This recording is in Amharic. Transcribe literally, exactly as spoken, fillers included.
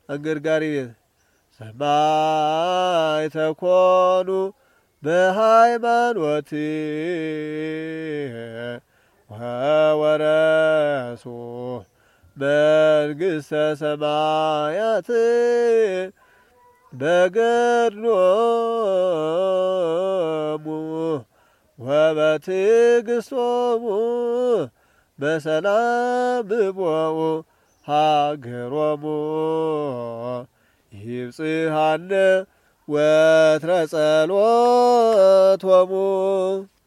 አንገርጋሪ ቤት ሰማዕተ ኮኑ በሃይማኖት ወወረሱ መንግሥተ ሰማያት በገድሎሙ ወበትዕግሥቶሙ በሰላም እምወኡ ሀገሮሙ ይብጽሐነ ወትረ ጸሎቶሙ